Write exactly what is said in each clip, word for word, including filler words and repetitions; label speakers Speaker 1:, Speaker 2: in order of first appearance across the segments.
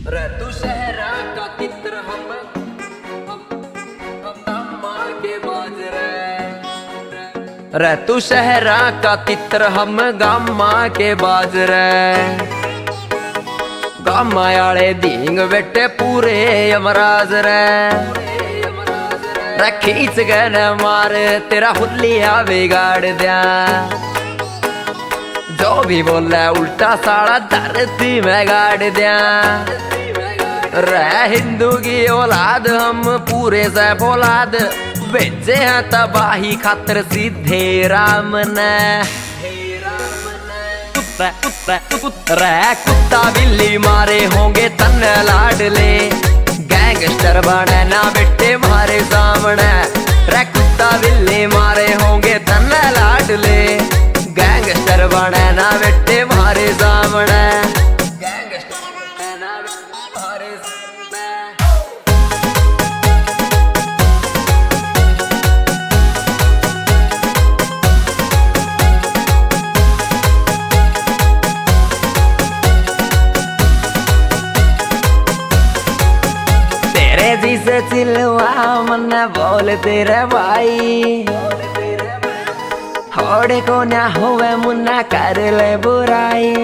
Speaker 1: रे तू शहरा का चित्र हम हम हम दामा के बाज रे रे तू शहरा का चित्र हम गामा के बाज रे गामा आले दींग बेटे पूरे यमराज रे रे खींच गए न मार तेरा हुलिया बिगाड़ दिया जो भी बोला उल्टा साड़ा धरती में गाड़ दिया रे हिंदू की औलाद हम पूरे से औलाद बेचे हैं तबाही खातर सीधे राम ने कुत्ता कुत्ता कुत्ता रे कुत्ता बिल्ली मारे होंगे तन लाडले गैंगस्टर बने ना बेटे मारे सामने रे कुत्ता बिल्ली मारे होंगे तन लाडले गैंगस्टर बने ना बेटे मारे सामने जिसे चिलवा मन बोल तेरे भाई होड़े को ना होवे मुन्ना कर ले बुराई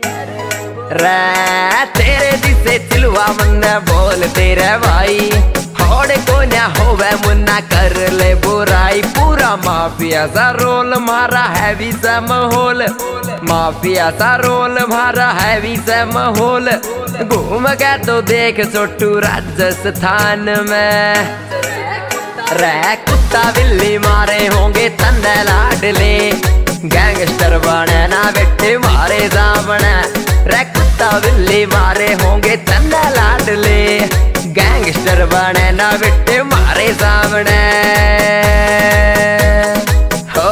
Speaker 1: रे तेरे जिसे चिलवा मन बोल तेरे भाई होड़े को ना होवे मुन्ना कर ले बुराई पूरा माफिया सा रोल मारा है भी सा माहौल माफिया सा रोल मारा है भी सा माहौल घूम के तो देख छोटू राजस्थान में रे कुत्ता बिल्ली मारे होंगे तन लाडले गैंगस्टर बने ना बेटे मारे सामने रे कुत्ता बिल्ली मारे होंगे तन लाडले गैंगस्टर बने ना बेटे मारे सामने हो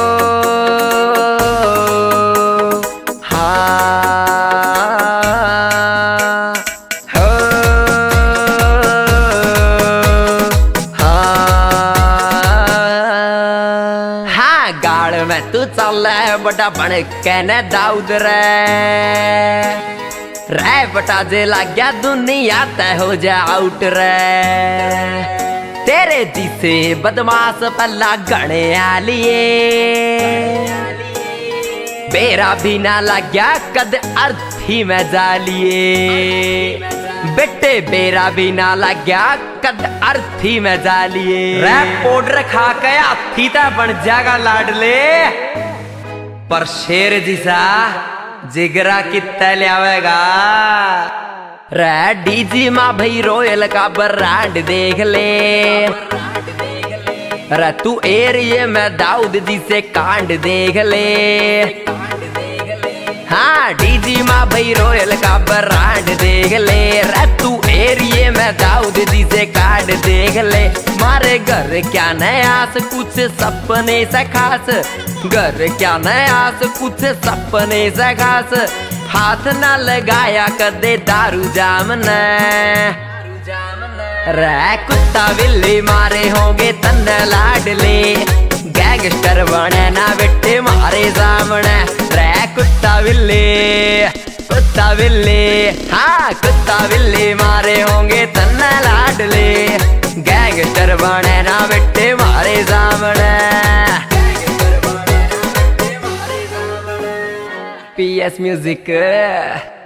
Speaker 1: में तू चल बटा बन के न दाऊद रे रे बटा जे लग गया दुनिया तय हो जा आउट रे तेरे जिसे बदमाश पल्ला गणे आलिए मेरा भी ना लग गया कद अर्थी में जालिए बेटे बेरा भी ना लग गया कद अर्थी में जालिए
Speaker 2: रैप पाउडर खा के हाथी ता बन जाएगा लाडले पर शेर जिसा जिगरा कितना लियावेगा
Speaker 1: रे डीजी माँ भाई रॉयल का ब्रांड देख ले रे तू एरिए में दाऊद जी से कांड देख ले हाँ डीजी माँ भाई रॉयल का ब्रांड देख ले रे तू एरिए में दाऊद जी से कार्ड देख ले मारे घर क्या नयास कुछ सपने से खास घर क्या नयास कुछ सपने से खास हाथ ना लगाया कदे दारू जामने रे कुत्ता बिल्ली मारे होंगे तन लाडले गैंगस्टर बने ना बेटे मारे सामने रे कुत्ता बिल्ली कुत्ता बिल्ली हाँ कुत्ता बिल्ली मारे होंगे तन लाडले गैंगस्टर बने ना बेटे मारे सामने पी एस म्यूजिक।